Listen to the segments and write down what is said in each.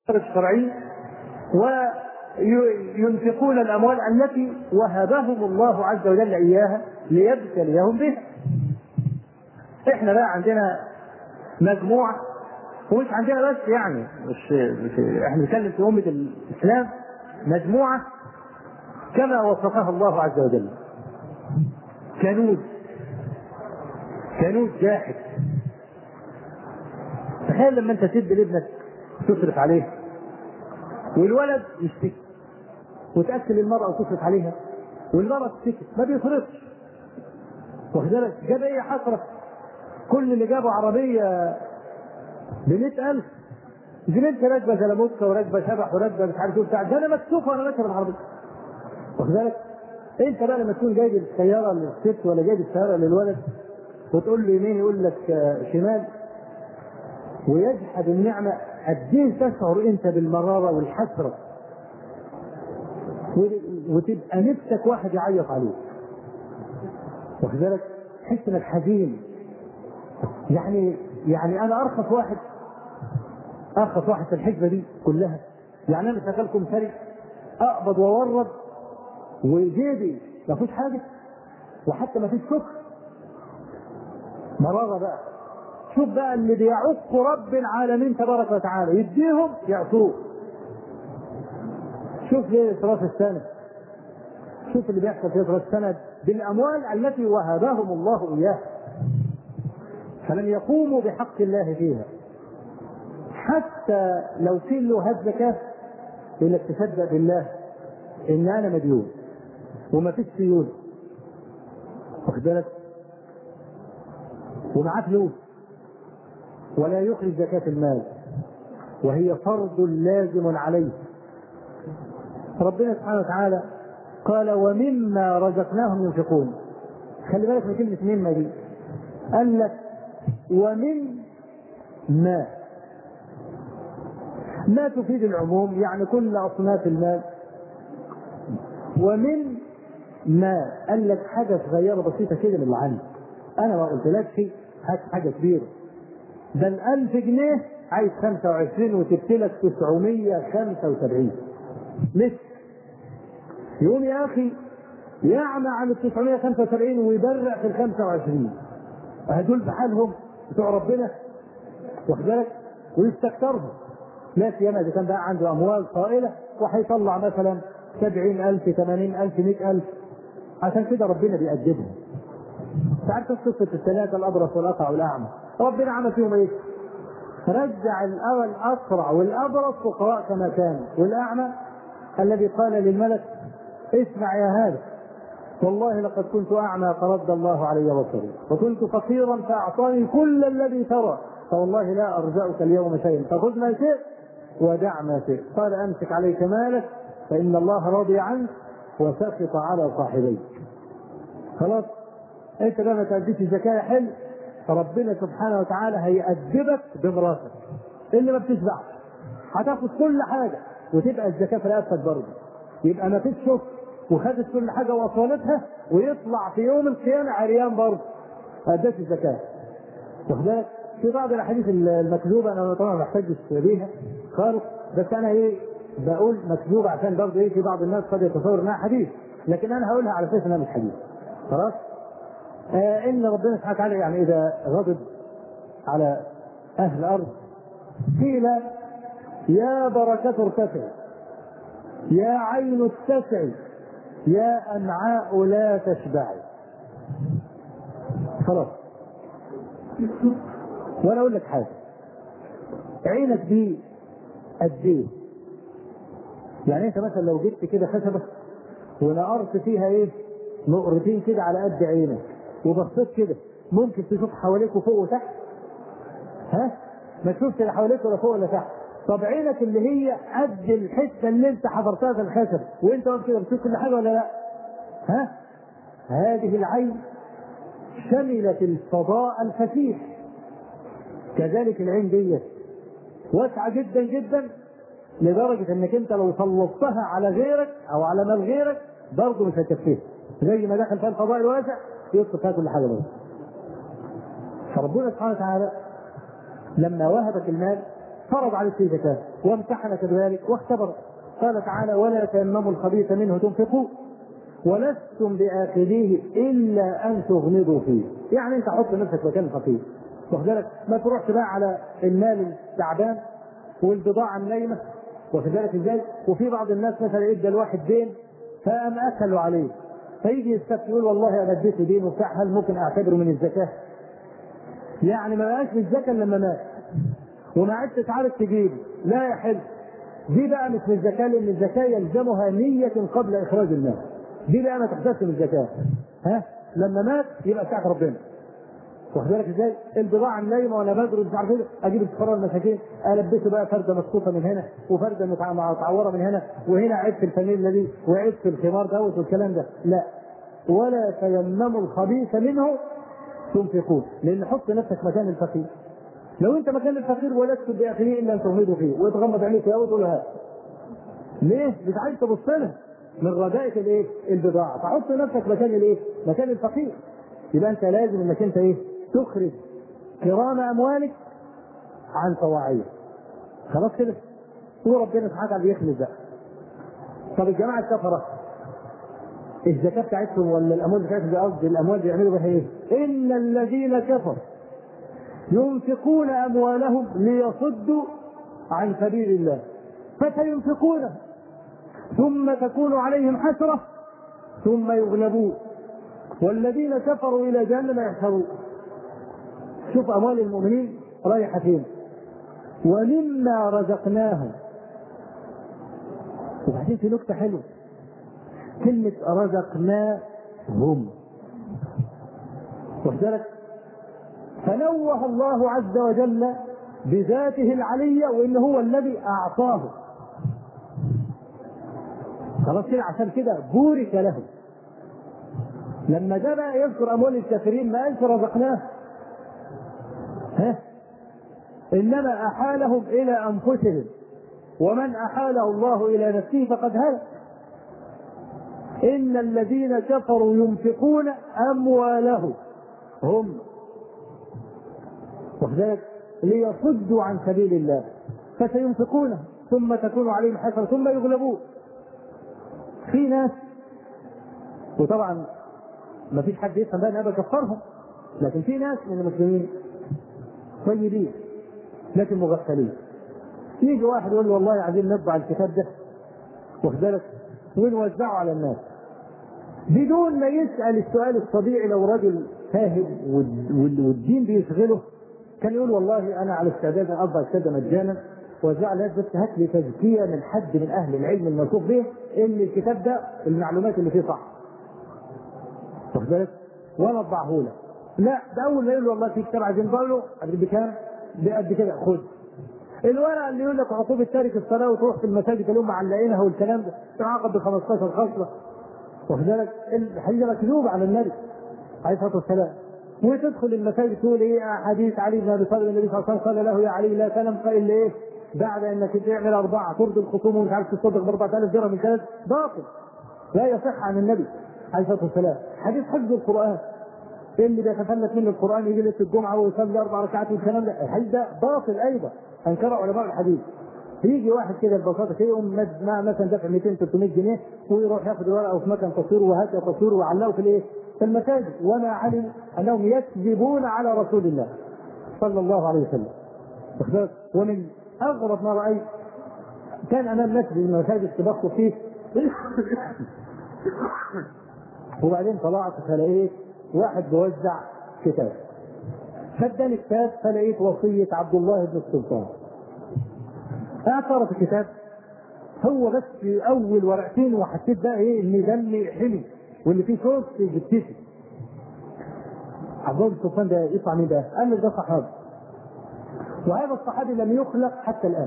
الشرعي وينفقون الأموال التي وهبهم الله عز وجل إياها ليبتليهم بها. إحنا بقى عندنا مجموعة، ومش عندنا بس يعني مش إحنا بنتكلم في أمة الإسلام، مجموعة كما وصفها الله عز وجل، كنود جاحد. تخيل لما أنت تدي لابنك تصرف عليه والولد يشتكي، وتأكل المرأة وتصرف عليها والمرأة تشتكي ما بيصرفش، وكذلك جاب ايه حسرة، كل اللي جابوا عربية ب100,000 زميلتي راكبة زلموكة وراكبة شبح وراكبة مش عارف ايه بتاع ده، انا مكسوف وانا راكب العربية. وكذلك انت بقى لما تكون جايب السيارة للست ولا جايب السيارة للولد وتقول له يمين يقول لك شمال ويجحد النعمة، قد ايه تشعر انت بالمرارة والحسرة، وتبقى نفسك واحد يعيط عليك، وكذلك تحس انك حزين. يعني انا ارخص واحد في الحسبة دي كلها. يعني انا شغالكم سري اقبض واورد وجيبي ما فيش حاجة، وحتى ما فيش شكر، مرارة بقى. شوف بقى اللي بيعق رب العالمين تبارك وتعالى يديهم يعطوه. شوف ليه إسراف السنة، شوف اللي بيحصل في إسراف السنة بالأموال التي وهبهم الله إياها، فلم يقوموا بحق الله فيها. حتى لو قيل له هات زكاة يقول لك تصدق بالله إن أنا مديون وما فيش سيول، واخد بالك، ومعاه فلوس ولا يخرج زكاة المال وهي فرض لازم عليه. ربنا سبحانه وتعالى قال ومما رزقناهم ينفقون. خلي بالك من كلمة مما دي، قال لك ومن ما تفيد العموم، يعني كل أصناف المال. ومن ما قال لك حاجة صغيرة بسيطة كده من اللي عندك، أنا ما قلتلكش هات حاجة كبيرة، ده 1000 جنيه عايز 25 وتبتلك 975 لسه. يقوم يا أخي يعمى عن 975 ويبرع في 25، هدول بحالهم بتوع ربنا، واخد بالك، ويستكترهم. لا سيما إذا كان بقى عنده أموال طائلة وهيطلع مثلا 70,000 80,000 100,000، عشان كده ربنا بيأدبهم. تعرف قصة الثلاثة الأبرص والأقرع والأعمى، ربنا عمل فيهم إيه؟ رجع الأقرع والأبرص فقراء كما كان، والأعمى الذي قال للملك اسمع يا هذا والله لقد كنت أعمى فرد الله علي بصري وكنت فقيرا فأعطاني كل الذي ترى فوالله لا أرجعك اليوم شيئا فخذ ما شئت ودع ما شئت. قال أمسك عليك مالك فإن الله راضي عنك وسخط على صاحبيك. خلاص انت بقى ما تأديش الزكاة حل، فربنا سبحانه وتعالى هيأدبك بمراتك اللي ما بتشبعش، هتاخد كل حاجة وتبقى الزكاة في رقبتك برضه، يبقى ما فيش شكر وخدت كل حاجة وصلتها ويطلع في يوم القيامة عريان برضه ما أداش الزكاة. واخد بالك؟ في بعض الأحاديث المكذوبة أنا طبعا ما بحتاجش بيها خالص، بس أنا بقول مكذوبة عشان برضه في بعض الناس قد يتصور انها حديث، لكن أنا هقولها على أساس انها مش حديث. خلاص؟ إن ربنا سبحانه وتعالى يعني إذا غضب على أهل الأرض قيل يا بركة ارتفع يا عين اتسعي يا أمعاء لا تشبعي. خلاص. وأنا أقول لك حاجة، عينك دي قد إيه؟ يعني أنت مثلا لو جبت كده خشبة ونقرت فيها نقرتين كده على قد عينك وبصيت كده، ممكن تشوف حواليك وفوق وتحت؟ ما تشوفش لا حواليك ولا فوق ولا تحت. طب عينك اللي هي قد الحته اللي انت حضرتها في الخشب وانت واقف كده بتشوف كل حاجه ولا لا؟ هذه العين شملت الفضاء الفسيح، كذلك العين دي واسعه جدا جدا لدرجه انك انت لو سلطتها على غيرك او على مال غيرك برضه مش هتكفيها، زي ما دخل فيها الفضاء الواسع يطلق فيها كل حاجه برضه. فربنا سبحانه وتعالى لما وهبك المال فرض عليك فيه زكاة وامتحنك بذلك واختبرك. قال تعالى: ولا تيمموا الخبيث منه تنفقوا ولستم بآخذيه إلا أن تغمضوا فيه. يعني أنت حط نفسك مكان الفقير، واخد بالك؟ ما تروحش بقى على المال التعبان والبضاعة النايمة، واخد بالك ازاي؟ وفي بعض الناس مثلا ادى الواحد دين فقام أكلوا عليه، فيجي يستفتي يقول: والله أنا اديته دين وبتاع، هل ممكن أعتبره من الزكاة؟ يعني ما بقاش من الزكاة لما مات وما عدتش عارف تجيبه، لا يحل. دي بقى مش من الزكاة، لأن الزكاة يلزمها نية قبل إخراج المال. دي بقى ما تحتاجش من الزكاة. لما مات يبقى بتاعت ربنا، واخد بالك ازاي؟ البضاعة النايمة وانا بدرس مش عارف ايه، اجيب الفقراء المساكين البسه بقى فرده مسقوطه من هنا وفرده متعوره من هنا، وهنا عيب في الفانيلا دي وعيب في الخمار دوت والكلام ده، لا. ولا تيمموا الخبيث منه تنفقون، لان حط نفسك مكان الفقير. لو انت مكان الفقير ولست باخيه الا ان تغمضوا فيه وتغمض عينيك يا وتقول ها. ليه؟ مش عايز تبص لها من رداءة الايه؟ البضاعه. فحط نفسك مكان الايه؟ مكان الفقير. يبقى انت لازم انك انت ايه؟ تخرج كرام اموالك عن طواعيه. خلاص كده؟ هو ربنا سبحانه وتعالى بيخلص ده. طب الجماعه الكفره الزكاه بتاعتهم ولا الاموال بتاعتهم، قصدي الاموال بيعملوا بها ايه؟ ان الذين كفروا ينفقون اموالهم ليصدوا عن سبيل الله فسينفقونها ثم تكون عليهم حسره ثم يغلبون والذين كفروا الى جهنم يحشرون. شوف اموال المؤمنين رايحه فين؟ ومما رزقناهم. وبعدين في نكته حلوه، كلمه رزقناهم، واخد بالك؟ فنوه الله عز وجل بذاته العليه وانه هو الذي اعطاه. خلاص كده؟ عشان كده بورك لهم. لما جاء بقى يذكر اموال الكافرين ما قالش رزقناه، انما احالهم الى انفسهم، ومن احاله الله الى نفسه فقد هلك. ان الذين كفروا ينفقون اموالهم هم وذلك ليصدوا عن سبيل الله فسينفقونه ثم تكون عليهم حسرة ثم يغلبون. في ناس، وطبعا ما فيش حد يفهم بقى انا بكفرهم، لكن في ناس من المسلمين طيبين لكن مغفلين. يجي واحد يقول له: والله عايزين نطبع الكتاب ده واخد بالك ونوزعه على الناس، بدون ما يسأل السؤال الطبيعي. لو راجل فاهم والدين بيشغله كان يقول: والله انا على استعداد ان اطبع الكتاب مجانا ووزعه على الناس، بس هات لي تزكيه من حد من اهل العلم الموثوق به ان الكتاب ده المعلومات اللي فيه صح، واخد بالك؟ وانا اطبعه لك. لا، ده اول ما يقول له: والله في كتاب عايزين نطبعه له بكام؟ بقد كده، خد. الورقه اللي يقول لك عقوبه تارك الصلاه وتروح في المساجد اليوم معلقينها والكلام ده تعاقب ب 15 خصله، واخد بالك؟ الحديث مكذوب على النبي عليه الصلاه والسلام. وتدخل المساجد تقول ايه؟ حديث علي بن ابي طالب النبي صلى الله عليه وسلم قال له: يا علي لا تنم الا ايه؟ بعد انك تعمل 4 ترضي الخصوم ومش عارف تصدق ب 4000 درهم من كذا، باطل لا يصح عن النبي عليه الصلاه والسلام. حديث حفظ القران اللي بيتفلت منه القران يجي ليله الجمعه ويصلي 4 ركعات والكلام ده، الحديث ده باطل ايضا انكره علماء الحديث. يجي واحد كده ببساطه كده يقوم مثلا دافع 200 300 جنيه ويروح ياخد الورقه وفي مكان تصوير وهكذا تصوير ويعلقه في الايه؟ في المساجد، وما علموا انهم يكذبون على رسول الله صلى الله عليه وسلم. ومن اغرب ما رايت كان امام مسجد من المساجد تبخوا فيه وبعدين طلعت فلقيت واحد بيوزع كتاب، فاداني كتاب فلقيت وصيه عبد الله بن السلطان. اعترف الكتاب هو بس في اول ورقتين وحسيت بقى ايه؟ ان دمي حمي واللي فيه صوت بيتكسر. عبد الله بن السلطان ده يطلع مين ده؟ قال لي: ده صحابي، وهذا الصحابي لم يخلق حتى الان.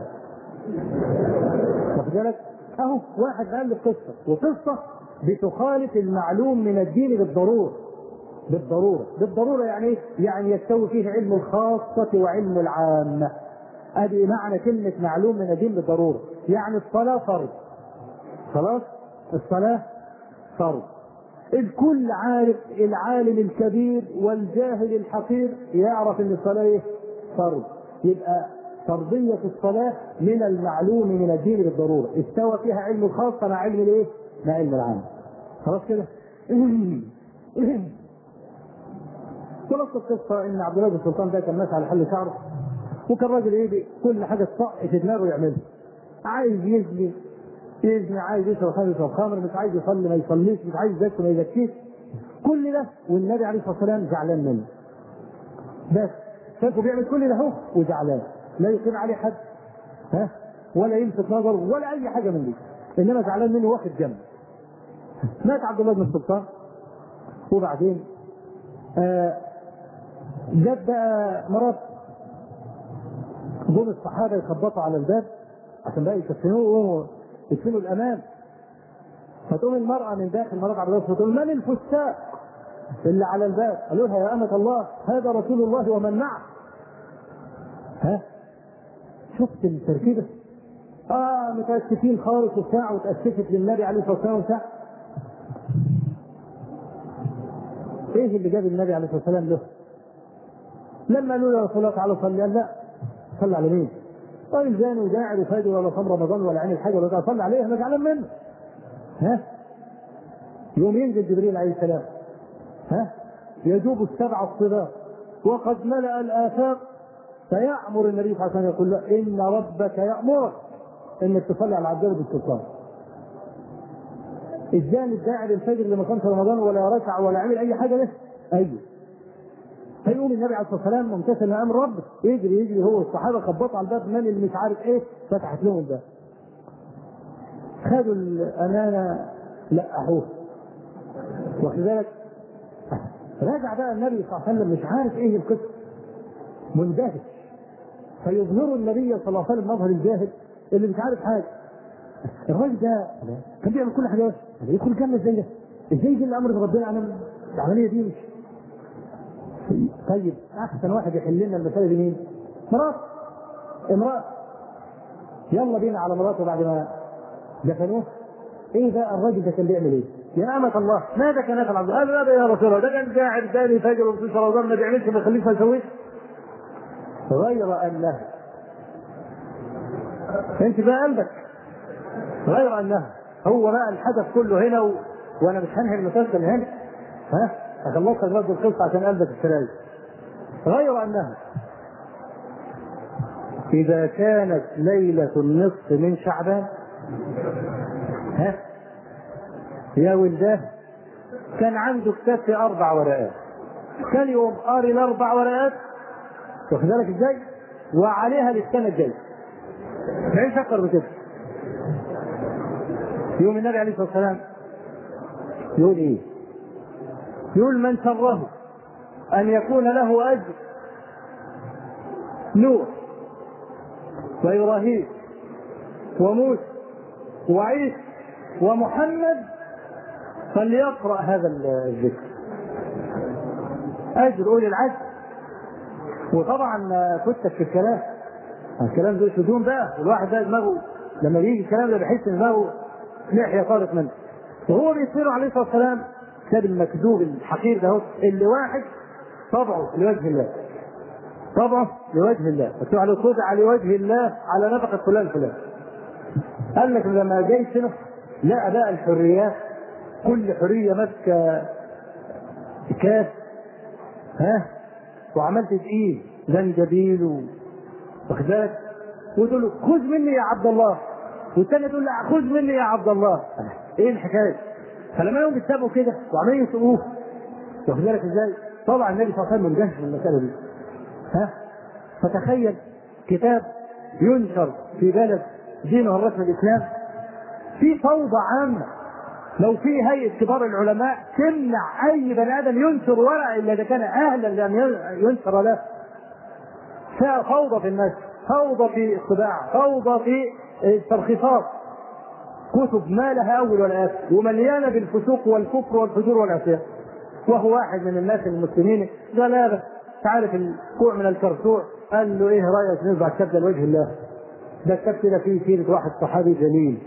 واخد بالك؟ اهو واحد قال لي قصه، وقصه بتخالف المعلوم من الدين بالضروره. بالضروره يعني ايه؟ يعني يستوي فيه علم الخاصه وعلم العامه. ادي معنى كلمه معلوم من الدين بالضروره، يعني الصلاه فرض. خلاص؟ الصلاه فرض. الكل عارف، العالم الكبير والجاهل الحقير يعرف ان الصلاه ايه؟ فرض. يبقى فرضية الصلاة من المعلوم من الدين بالضرورة، استوى فيها علم الخاصة مع علم الايه؟ مع علم العام. خلاص كده؟ خلاص القصة ان عبد الله بن سلطان ده كان ماشي على حل شعره، وكان راجل ايه كل حاجة تطق في دماغه يعملها. عايز يزني، عايز يشرب خمر يشرب خمر، مش عايز يصلي ما يصليش، مش عايز يزكي ما يزكيش، كل ده والنبي عليه الصلاة والسلام زعلان منه. بس شافه بيعمل كل ده هو وزعلان، لا يقيم عليه حد ولا يمسك نظره ولا اي حاجه من دي، انما زعلان منه واخد جنب. مات عبد الله بن السلطان، وبعدين جت بقى مرات، جم الصحابه يخبطوا على الباب عشان بقى يكفنوه يدفنوا الامام. فتقوم المراه من داخل مرات عبد الله بن السلطان: من الفساق اللي على الباب؟ قالوا لها: يا أمة الله هذا رسول الله ومن معه. شفت التركيبة؟ متأسفين خالص وبتاع، وتأسفت للنبي عليه الصلاة والسلام وبتاع. ايه اللي جاب النبي عليه الصلاة والسلام له؟ لما قالوا له: يا رسول الله تعالى صلي، قال: لا. صلي على مين؟ راجل زاني وداعر وفاجر ولا صام رمضان ولا عامل حاجة ولا صلي عليه، انا زعلان منه. يوم ينزل جبريل عليه السلام يجوب السبع الصباح وقد ملأ الآفاق، فيأمر النبي صلى الله عليه وسلم يقول له: إن ربك يأمرك إنك تصلي على عبد الله بن السلطان. الزاني الداعي الفجر اللي ما كانش رمضان ولا ركع ولا عمل أي حاجة له، أيوه. فيقوم النبي عليه الصلاة والسلام ممتثل لأمر ربه، يجري هو والصحابة، خبطوا على الباب، من اللي مش عارف إيه، فتحت لهم الباب. خدوا الأمانة لقحوه، واخد بالك؟ راجع بقى النبي صلى الله عليه وسلم مش عارف ايه القصه، مندهش. فيظهر النبي صلى الله عليه وسلم مظهر الجاهل اللي مش عارف حاجه. الراجل ده كان بيعمل كل حاجه، يدخل الجنه ازاي ده؟ ازاي يجي الامر من ربنا؟ انا العمليه دي مش طيب. احسن واحد يحل لنا المساله دي مين؟ امراه. يلا بينا على مراته بعد ما دفنوه. ايه بقى الراجل ده كان بيعمل ايه؟ يا أمة الله ماذا كان يفعل عبد الله؟ هذا يا رسول الله، ده كان قاعد داني فجر وفي رمضان ما بيعملش ما يخليش ما يسويش. غير أنه أنت بقى قلبك، غير أنه هو بقى الحدث كله هنا وأنا مش هنهي المسلسل هنا، أخلصك برضه القصة عشان قلبك السلايم. غير أنه إذا كانت ليلة النصف من شعبان يا ولداه كان عنده كتاب في 4 ورقات، كان يوم قاري ال4 ورقات، واخد بالك ازاي؟ وعليها للسنه الجايه. مفيش اكتر من كده. يوم النبي عليه الصلاه والسلام يقول ايه؟ يقول: من سره ان يكون له اجر نوح وابراهيم وموسى وعيسى ومحمد فليقرأ هذا الذكر، أجر أولي العزم. وطبعا فتك في الكلام ده شدون بقى، والواحد ده دماغه لما بيجي الكلام ده بيحس ان دماغه لحية طارت منه. وهو بيصير عليه الصلاة والسلام كتاب المكذوب الحقير ده اللي واحد طبعه لوجه الله، طبعه لوجه الله، مكتوب عليه طبع لوجه الله على نفقة فلان. قال لك لما جاي سنة لقى بقى الحريات، كل حرية ماسكة كاس وعملت تقيل زنجبيل واخد بالك، وتقول له: خذ مني يا عبد الله، والثاني تقول له: خذ مني يا عبد الله. ايه الحكايه؟ فلما يوم بيتسابوا كده وعمالين يسوقوه، واخد بالك ازاي؟ طبعا النبي صلى الله عليه وسلم منجهش من المساله دي. فتخيل كتاب ينشر في بلد دينه الرسمي الاسلام، في فوضى عامه. لو في هيئه كبار العلماء تمنع اي بني ادم ينشر ورقه الا اذا كان اهلا لان ينشر له. فيها فوضى في الناس، فوضى في الطباعه، فوضى في الترخيصات، كتب ما لها اول ولا اخر، ومليانه بالفسوق والكفر والفجور والعصيان. وهو واحد من الناس المسلمين قال: هذا تعرف الكوع من الكرسوع، قال له: ايه رايك نطبع الكتاب ده لوجه الله؟ ده الكتاب كده فيه سيره واحد صحابي جليل.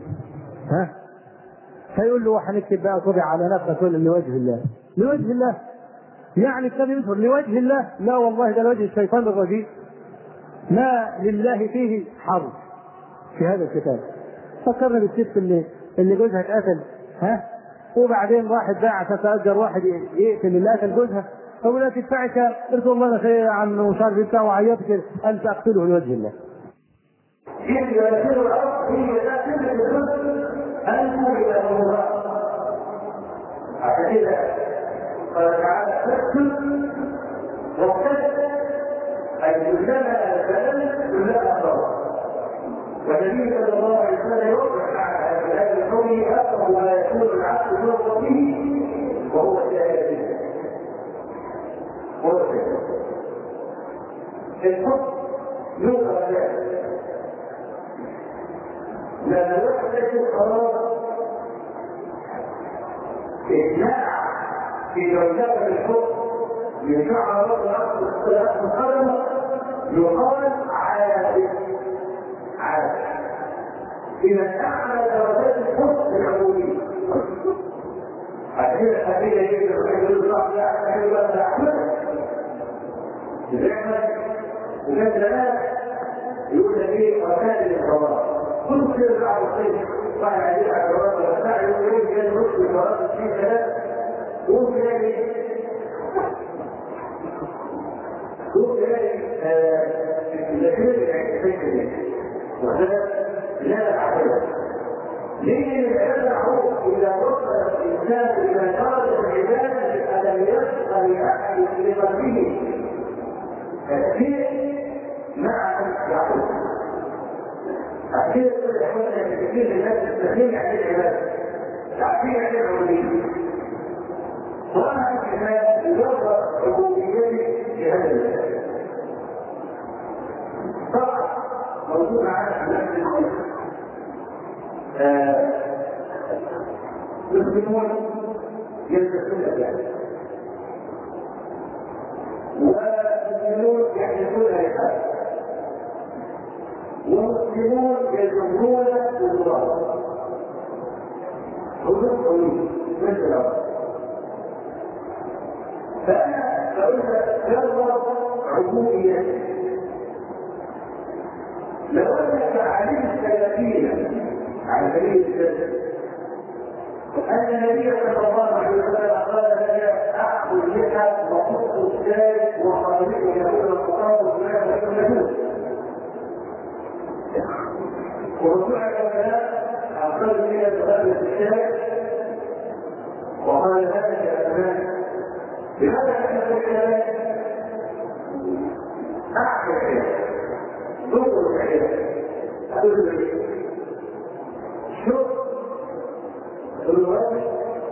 فيقول له: هنكتب بقى طبع على نفسه لوجه الله. لوجه الله يعني الكتاب ينشر لوجه الله؟ لا والله، ده لوجه الشيطان الرجيم. ما لله فيه حرج في هذا الكتاب. فكرنا بالست اللي جوزها اتقتل، ها، وبعدين راحت باعت تتأجر واحد يقتل اللي قتل جوزها، فقال لها تدفعي كام؟ قلت والله انا خير يا عم مش عارف بتاع، وعيطت كده، انت اقتله لوجه الله. إذ يسير الأرض هي لا تملك الرزق أنت إلى الله. عشان كده قال تعالى فاكتب واكتب، أي كلما البلد كلما أخبر. والنبي صلى الله عليه وسلم يوضح على هذا القول أقرب ما يكون العبد من ربه وهو شهادة. هو شهادة. الحكم يوقع ذلك. لما الواحد يجد قرار إجماع في جوزاء الحكم يجمع الله العبد الصلاة محرمة يقال عادل. إذا أعلى درجات الحكم العمومية عشان الحديث يجب أن يقول الله لا أحد ولا أحد الرحمة وكان زمان يقول لك وكان للقرار كل شيء بعد الخير طبعا عليه على القرار والسعي يقول كان نصف القرار في ثلاث يقول ذلك لا أعلم ليه يدعو إلى وصل الإنسان إلى درجة العبادة ألم يبقى لأحد لقلبه تأثير مع يعقوب. تأثير كل إخواننا كثير الناس تستخدم عن العبادة تعطيه عن العبودية وأنا كمان يظهر عبوديتي في هذا المكان. طبعا موضوع عن نفس الخلق المسلمون يلبسون ذلك والمسلمون يحدثون رحال والمسلمون يجمعون بالتراب حدود طويل مثل الأرض. فأنا فإذا جرب عبودية لو أنك علمت 30 عن سبيل الجد أن النبي صلى الله عليه وسلم قال لك أخذ اللحى وقص الشاي وخالفه يقول الخطاب ولا يكون ورجوعك الكلام أخذ من تغلف الشاي وقال هذا يا أمان بهذا كان الكلام أحسن شيء ذكر الحياة أقول لك شوف الوقت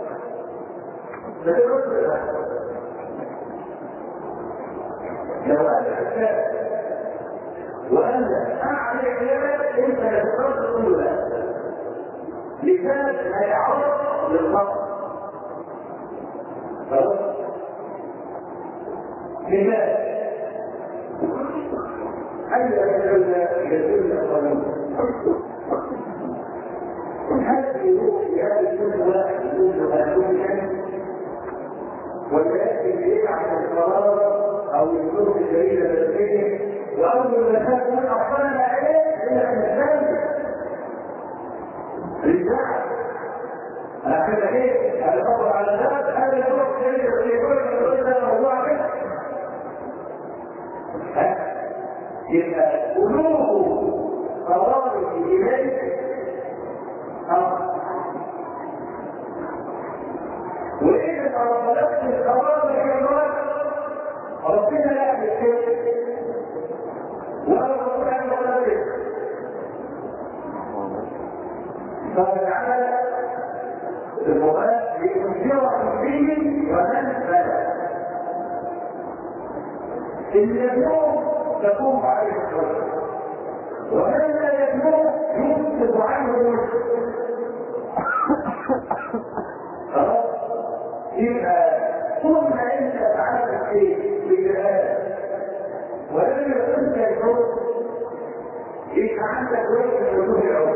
فترد لو أنت أشياء وأنت أعلى حياة أنت يتفرد كلها لذلك لا يعرض للخطأ. لذلك أي يدل القانون هل يروح يأتي كل واحد يقول هذا ويأتي بإيه عن القرار أو يقول الجريدة الأساسية وأول ما كان من أعطانا عليه إلا أن الثاني رجاع أنا كده إيه على فضل على ذات هذا يروح الجريدة الأساسية هذا موضوع كده يبقى قلوب قرار إليه وإذا أردت القرار بالجمال ربنا لا يحب ولا رسول عنه ولا بيت فجعل المباح لينذر فيه ومن بلغ اليوم تقوم عليه الحجة ومن لا يتوب يسقط عنه الوجه. يبقى طول ما انت فعلت شيء بجهاز ولم يكن يتوب يبقى عندك وجه وجوه العود.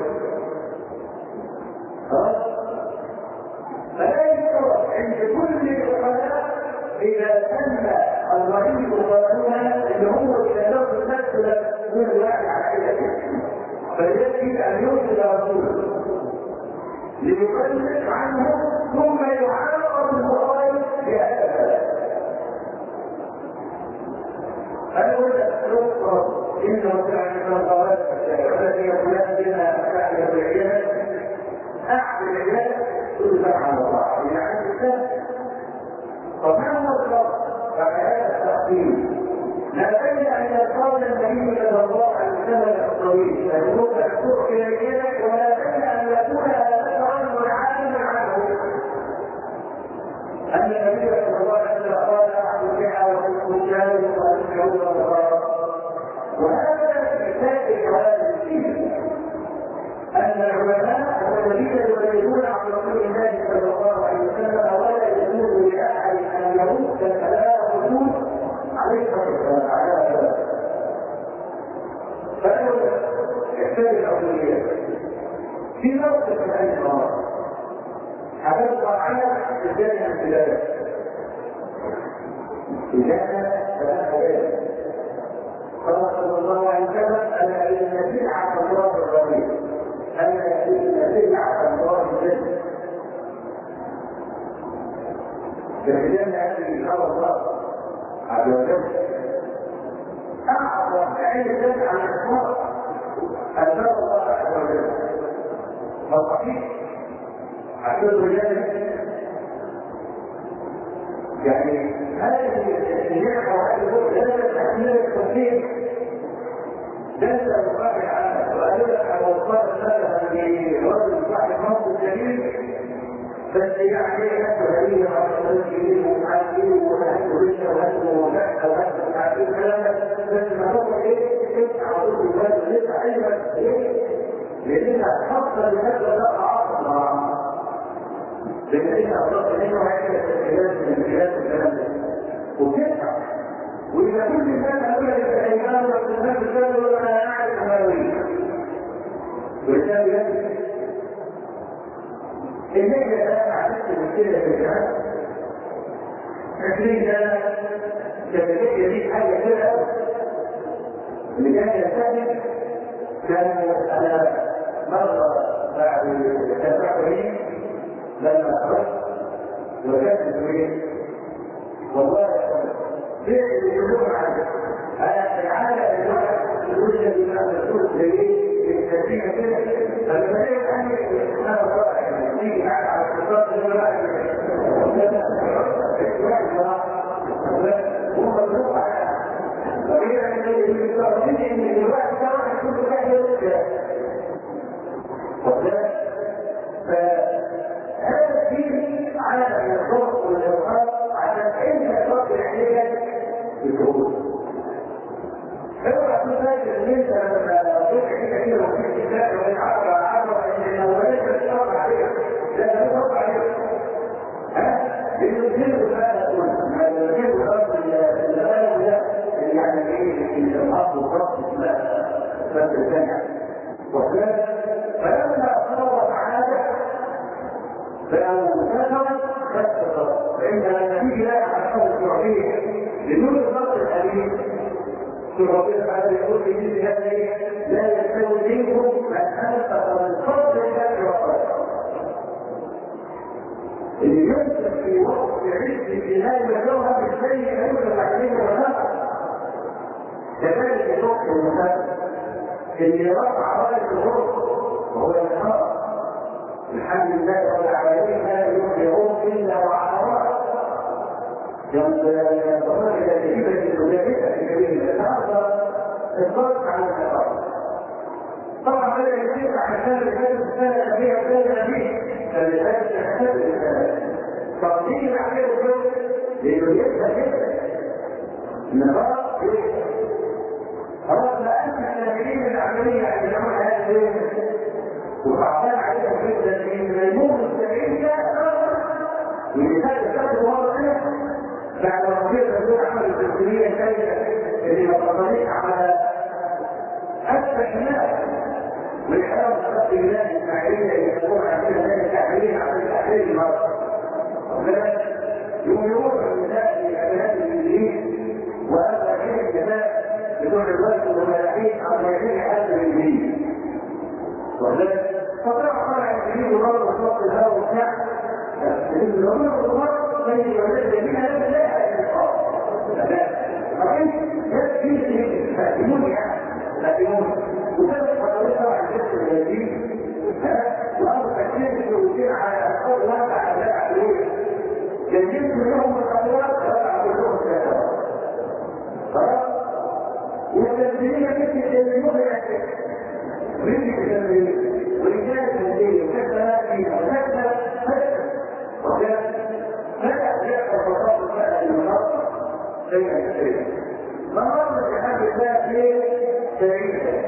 فلا يشترط عند كل العقلاء إذا تم الرئيس قانونها اللي هو إذا لو تمثل ليبلغ عنه ثم يعارض المخالف بهذا الكلام. أنا أذكر إنه كان من الغوات التي يقولون بها أحد العيال أحد العيال سبحان الله يعني الإنسان. فما هو الفرق بعد هذا التقديم؟ لا بد أن يقال النبي صلى الله عليه وسلم الطويل أن يكون السوء إلى الجنة، ولا بد أن يكون هذا الرجل عالما عنه أن النبي صلى الله عليه وسلم قال أحد الجنة والرجال والشعور والغرب. وهذا يحتاج هذا الدين أن العلماء والذين يبلغون عن رسول الله صلى الله عليه وسلم ولا يجوز لأحد أن يرد كلام الرسول عليه الصلاة والسلام. فهو يحتاج الأولويات في موقف من الأمر حدث على الجانب الثلاثي إذا فلا قال صلى الله عليه وسلم ألا إن سلعة الله الرغيب ألا إن سلعة الله الجنة. فالجنة هذه إن شاء الله عز وجل أعظم عين الجنة على الإطلاق أن ترى الله عز وجل. فالصحيح عشان الرجال يعني هذه النعمة وهذه الوقت تحمل التوفيق ليس مقابل عنه. وقالوا لك أن وصال السلام لرجل صاحب موقف جميل فالسياح عليه نفسه هديه على الرجل ومحاكيه وهده رشة وهده ومحاكة وهده ومحاكيه كلامك بس ما هو إيه على طول الوقت لسه أيضا إيه لأنها تحصل لهذا لا عاطل معه لأن أصدق منه هذه التسجيلات من الجهات الكلام ده وكذا. وإذا كل إنسان أقول لك الإيمان والإسلام الثاني ولا أنا أعرف أمامي ولذلك إنك لا أعرفت مشكلة في الجهات 20 سنة كانت دي حاجة كده اللي كان يستهدف كان على مرة بعد التفاعلين لما أخرجت وكانت الوين والله فيه يقولون عنه أنا العالم الواحد يوجد بما تقول سيئ بالتسبيح كده فلما يقول أني أنا رائع يجي معك على الصفات الواحد هو مطلوب على وغير أن يقول إن الواحد كمان كل واحد يوجد فهذا الدين على أن الضغط والإرهاق عشان أنت تفضل عليك بالجهود. اوعى تفكر ان انت لما تروح كده وفي كتاب وتعرف ان الولاد بتشرب عليك لا تشرب عليك لانه كتير بقى كتير بقى الغالب ده يعني ايه الارهاق والضغط لا بس الثانيه فلما صارت عاده فلو كثرت كثرت فإن النتيجة لا يحصل التعبير بدون الضغط الأليم ربنا تعالى يقول في مثل هذه لا يستوي منكم من أنفق من فضل الله وقدره. اللي يمسك في وقت عز الجهاد وجوها بالشيء يمسك عليه ونفع. كذلك الوقت المسافر اللي رفع رايه الغرب وهو النهار الحمد لله رب العالمين لا يرجعون الا وعلى ينظرون الى كلمه المجاهده في سبيل الله النهارده الضغط على النهار. طبعا هذا يزيد عن السنه السنه فيها سنه فيه فلذلك يحتاج تنظيم عليه الجهد لانه يبدا جدا النهار أردنا أن التمرين العملية عند نوع هذه وأعطان عليها جدا من الموت السبيل لا ولذلك تأخذ مرة بعد رفيق الدول عمل التسليمية الثانية اللي مقررين على أسفل الناس والحياة الخط الله الإسماعيلية اللي يقول عندنا ذلك تعليم عن التحليل المرض يوم يروح النساء في أبناء الإنجليز وهذا غير الجزاء بدون الوقت والملاحين عن غير حد الإنجليز وذلك فطلع يجيب برضه صوت الهواء وبتاع الامور الغرب زي الذين لا اله الا الله يكفي فاتمون يعني فاتمون وكذلك حضرتك طبعا الجسد الجديد وأمر تكليف الوزير على أفضل واقع على العلوية جديد منهم الخطوات رفع كلهم ثلاثة خلاص والتنزيلية مثل التنزيلون ورجال التنزيل وكذا فيها وكذا وكذا بدأ يحصل خطاب الفائد المناطق بين الشيء مناطق هذه الناس هي سعيدة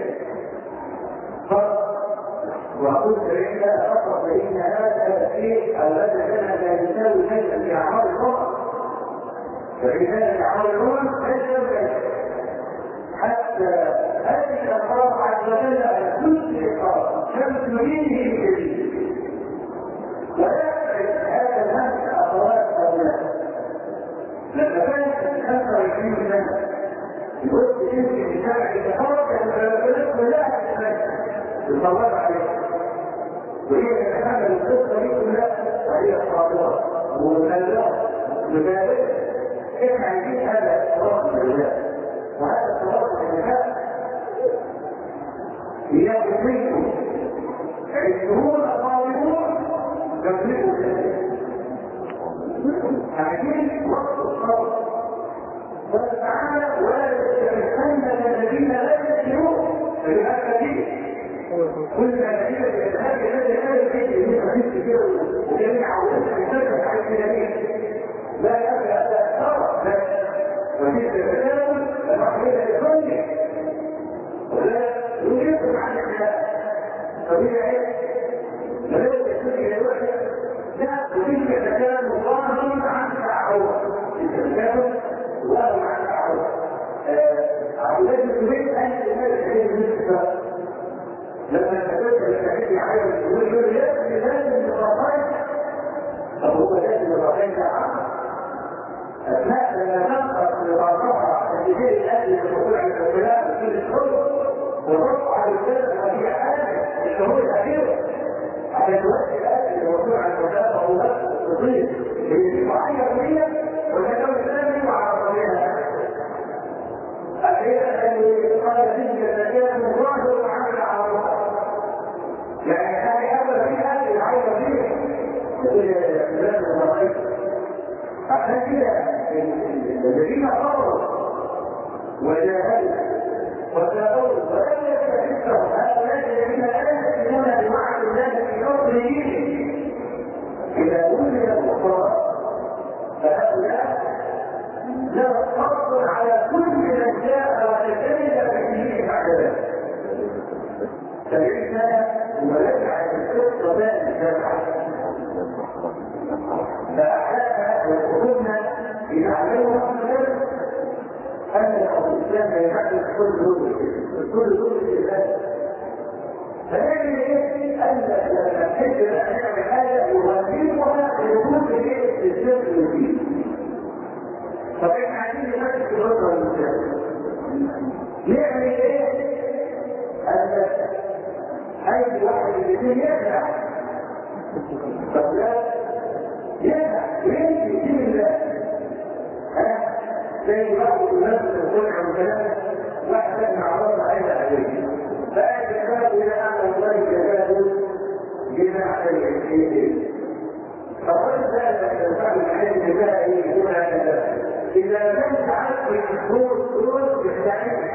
وأقول سعيدة فقط فإن هذا الشيء الذي كان لا يساوي شيئا في أعمال الأمم فإذا أعمال الأمم لا يساوي حتى هذه الأخبار عز وجل على كل إقرار شمس يريده بجديد ويحدث هذا الناس أخوات أولاد لما كانت 25 سنة يقول يمكن بتاعك تتحرك البلد كلها تتطلب عليها وهي تتحمل القصة دي كلها وهي صادرة ومبلغة مبالغة احنا عايزين هذا الصراط لله وهذا الصراط لله يقضيكم عشرون طالبون تملكوا ذلك عايزين وقت الصراط قال تعالى ولا يستمعن الذين لا يسمعون فلهذا فيه كل الذين يذهب الى هذا الشيء من حديث كده وجميع عودتهم يتبع على الكلامين لا يبدا لا ترى لا وفي التساؤل المحمود للظن ولا يوجد عن الحياه طبيعي لا يكون الى الوحده لا تريد التساؤل ظاهر عن تعود التساؤل ظاهر عن تعود عودات تريد ان تنال لما تبدأ التحدي على الوجود يبني لازم الرقائق طب هو لازم الرقائق عام أثناء لما ننقص لبعضها تجديد الأهل للدخول على الولاء وكل الشهور ورفع الرسالة وهي حاجة الشهور الأخيرة على توجه الأهل للدخول على الولاء وهو نفس التطبيق اللي معينة فيها والمكان الثاني وعلى طريقها أخيرا أن قال تلك الزكاة ظاهر وعمل عرضها يعني هذه أول فيها العين فيها يقول لازم الرئيس عشان كده الذين صبروا وجاهدوا وتابوا ولم يستحقوا هؤلاء الذين لا يؤمنون بوعد الله في يوم دينهم إذا ولي الفقراء فهؤلاء لا فضل على كل من جاء وتجد به بعد ذلك فإننا ونجعل القصة ذلك فأحيانا وقلنا لنعلمها أن الإسلام لا يحدث كل دول الإسلام فنجد أن لما نحب أن نعمل حاجة يغذيها لوجود الإسلام الوجود فإحنا عايزين نفكر في الوضع المسلم نعمل ايه؟ أن أي واحد الاثنين يخلع طب لا يخلع يمشي في الله زي واحد الناس الصنع والكلام واحد مع الله عايز عليه فأجل الباب إلى أعلى الله جلاله بما عليه الشيء فقلت هذا الإنسان العلم بالله يكون هكذا إذا لم تعرف الحضور بالتعليم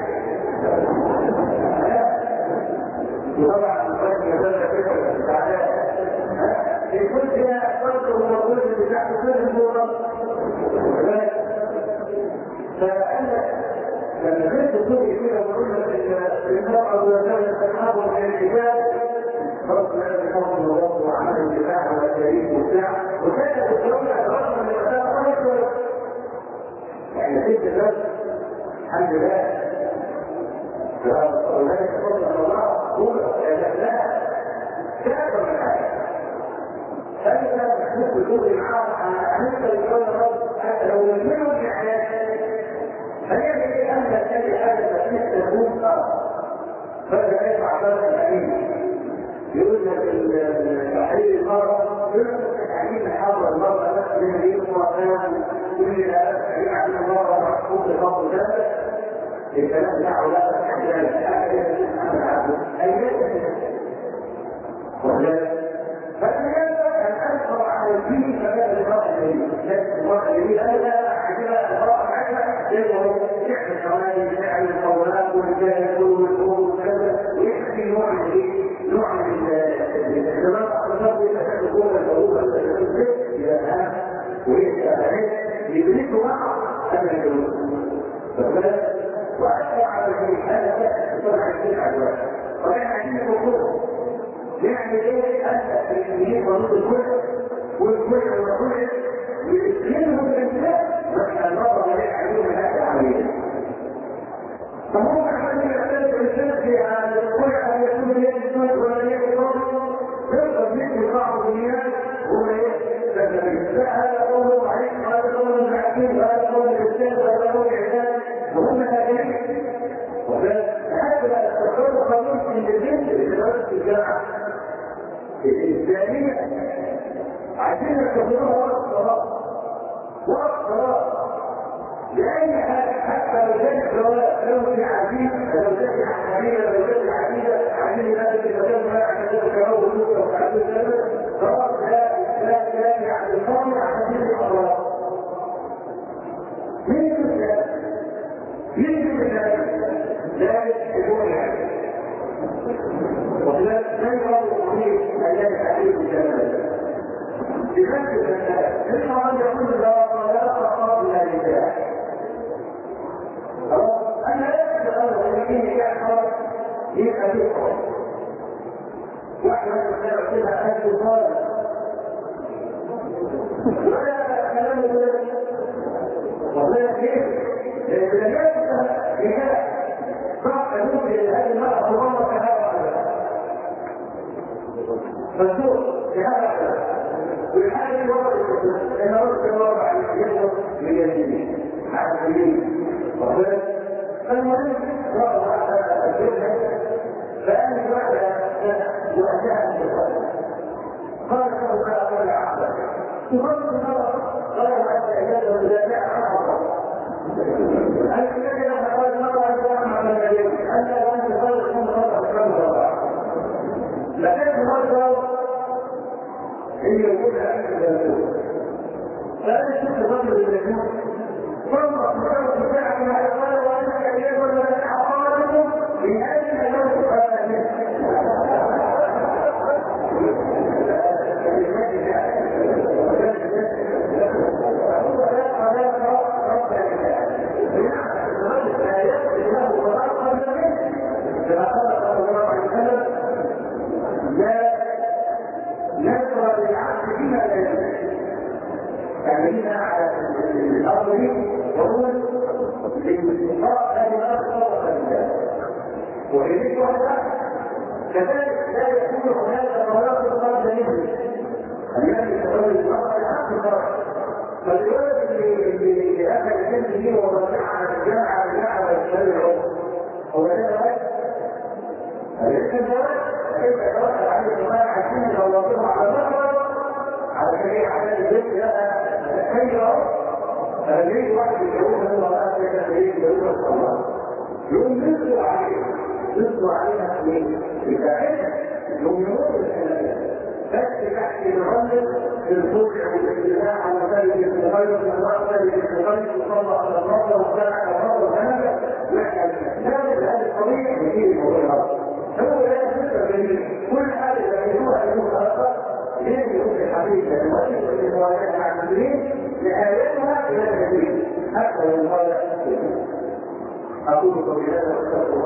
وطبعا الفرق يزال كده التعليم في كل فيها فرق ومقول بتاعت كل الصورة فأنا لما كنت تقولي فيها وقلنا في المرأة وزوجة تناظر في الكتاب فرق لازم يكون الوضع وعمل الدفاع والتاريخ والساعة وكانت الدولة رغم من الأساء خالص يعني ست بس الحمد لله وذلك فضل الله قوة لا كافر من حاجة فإذا تحدث كل معاه أنت يقول الرب حتى لو يؤمنوا في حياتك فيجب أن تتبع هذا التكليف تكون فهذا يدفع ضرر الأمين يقول لك التحرير المرأة يقول لك تعليم حاضر المرأة بس من اليوم وقيام كل يعني المرأة محفوظ لفضل ذلك الكلام دعوة لا تستحيل فلماذا أن أنكر على الدين فكان المرأة الجميل ألا عجبها المرأة عجبها لأنه يحمل حوالي فعل القولات والجاهل والقول وكذا ويحكي نوع من الزمان أخذ يتكلمون الحروب إلى الآن ويتكلمون يدركوا معه أن الجنود وأكثر على الجنود هذا طبعا الدين عدوان وكان عندنا حقوق يعني ايه أنت المسلمين ضد الكل والكل والكل يسلمهم الإنسان بس النظر عليه عليهم هذا العملية فهم عشان يحتاج الإنسان في الكل أن يكون يجب ولا يجب يقدر مثل بعض الناس ولا يجب لا هذا قول ضعيف هذا قول معكين هذا قول الإنسان هذا قول العباد وهم هكذا وهذا التصور قانون من الجنس لإدارة الجامعة الإسلامية عايزين يستخدموها وقت صلاة لأي حاجة حتى لو كانت صلاة لو في عديد لو كانت حمية لو كانت عديدة عايزين الناس اللي مكانها عشان تذكروا وجوده وتعدوا ذلك خلاص لا يعني الفضل عشان يجي الله مين يقول مين لا يكون يعني ولا يرى فيه أيام حديث الجمال بذلك نسمع أن يقول لا تقام إلا لله أنا لا أتبقى الذين يحفظ يخليقهم واحد يعطيها أجل صالح ولا كلام ولا كيف لأن يجب صح يمكن هذه المرأة تغمض كهذا فالسوق كهذا والحاجة الوضع إن رأس الوضع يجب بجانبه على اليمين فالمهم وضع الجبهة فأنا بعدها وأتاها بالصلاة قال له تعالى العقل تغمض المرأة قال حتى إجابة مدافعة عن الذي قال المرأة عن المدينة أنت لم تصلح من خطأ كم ضرع لكن مرة هي يقول أنت لا فأنا شفت ظل الجنوب مرة مجرد ساعة من الأطفال وأنك أيام ولا أعطاركم بأن لو تقاتل كما قال صلى الله عليه وسلم لا نذكر للعبد بما لا يجوز يعني على الارض وهو للانفاق هذه الارض وإليك وحده كذلك لا يكون هناك مناطق قبل منه الذي يتولى المرأة العبد فرق فالولد اللي اخذ الجنة ووضعها على الجامعة والشارع هو ده الزواج كيف يتوقع عليه الجماعة عشان يوظفها على النظر على شريعة على البيت لها خيرا فليه واحد يقول هو أسلك ليه يقول الله يوم نصر عليها بتاعتها يوم يقول بس تحكي الرجل في الفرع والاتباع على ذلك الغير من الرأس الغير وصلى على الرأس وصلى على الرأس وهذا لكن هذا الطبيعي يجيب الموضوع هو لا يفكر كل حاجة يعيشوها المخالفة ليه يكون الحديث المؤسس والروايات مع المسلمين لآياتها إلى النبي حتى لو قال أقول قولي هذا